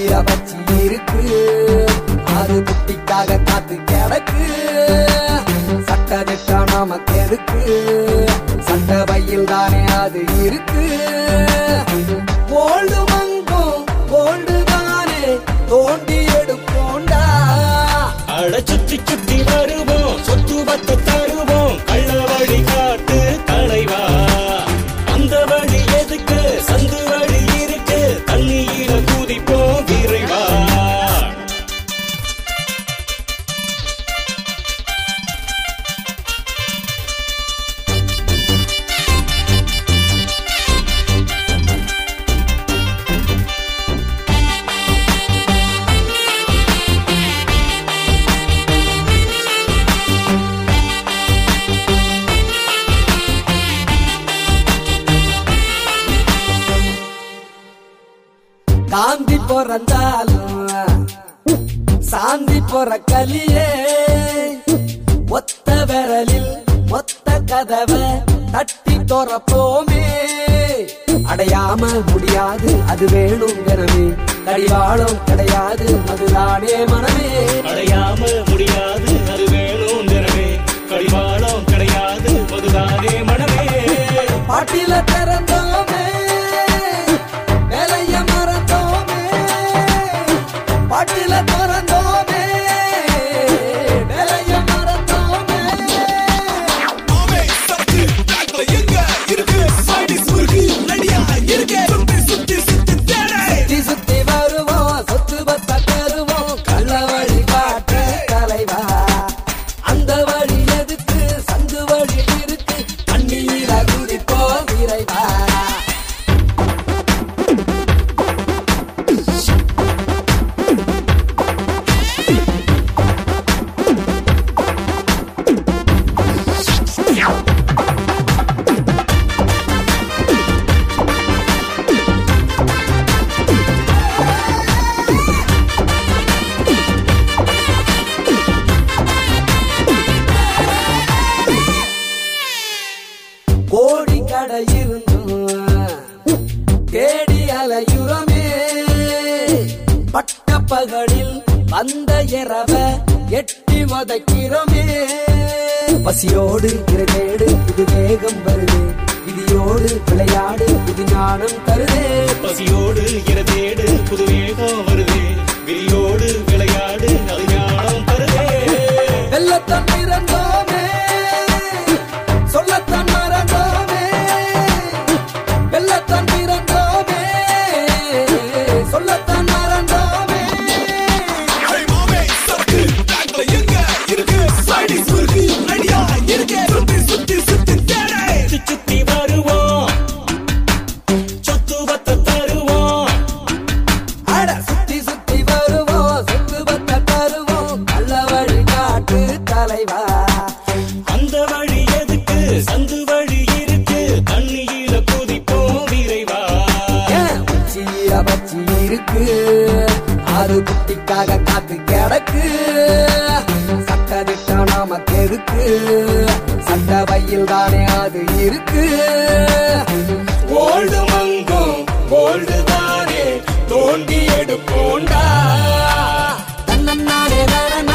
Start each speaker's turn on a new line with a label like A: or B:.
A: வச்சு இருக்கு, அது குட்டிக்காக காத்து கிடக்கு. சட்ட திட்டா நமக்கு எதுக்கு, சட்ட பையில் தானே அது இருக்கு. கோல்டு மங்கும் கோல்டு தானே தோண்டி எடுப்போண்டா.
B: அட சுத்தி சுத்தி வருவோம், சொத்து பத்து தருவோம், கள்ள வழி காட்டு தலைவா. அந்த வழி எதுக்கு, சந்து வழி இருக்கு, தண்ணியில குதிப்போம் விரைவா.
A: காந்தி பிறந்தாலும் சாந்தி பொறக்கலியே, ஒத்த விரலில் ஒத்த கதவை தட்டி தொறப்போமே. அடையாம முடியாது அது வேணும் தினமே, கடிவாளம் கிடையாது அதுதானே மனமே.
B: அடையாம முடியாது அது வேணும் தினமே, கடிவாளம் கிடையாது அதுதானே மனமே.
A: பாட்டில திறந்தோமே வேலைய மறந்தோமே, பாட்டில திறந்தோமே வேலைய மறந்தோமே. சுத்தி சுத்தி வருவோம், சொத்து பத்த தருவோம், கள்ள வழி காட்டு தலைவா. அந்த வழி எதுக்கு, சந்து வழி இருக்கு, தண்ணீர குதிப்போம் விரைவா. கோடி கடை இருந்தும் தேடி அலையுறமே, பட்ட பகலில் வந்த இரவ எட்டி வதைக்கிறோமே. பசியோடு இரவேடு இது வேகம் வருது, விதியோடு விளையாடு இது ஞானம் தருதே.
B: பசியோடு இரவேடு புது வேகம் வருது, விரியோடு விளையாடு அது ஞானம் தருதே.
A: வெள்ளத்தான் பிறந்தோமே சொல்லத்தான் மறந்தோமே, வெள்ளத்தான் பிறந்தோமே சொல்லத்தான் மறந்தோமே.
B: சுத்தி சுத்தி வருவோம், சொத்து பத்த தருவோம்.
A: அட சுத்தி சுத்தி வருவோம், சொத்து பத்த தருவோம், கள்ள வழி காட்டு தலைவா.
B: அந்த வழி எதுக்கு, சந்து வழி இருக்கு, தண்ணியில குதிப்போம் விரைவா.
A: உச்சியில வச்சு இருக்கு, அது குட்டிக்காக காத்து கிடக்கு. சட்ட திட்டா நமக்கு எதுக்கு, சட்ட பையில் தானே அது இருக்கு.
B: கோல்டு மங்கும் கோல்டு தானே தோண்டி எடுப்போண்டா.
A: தன்னன்னானே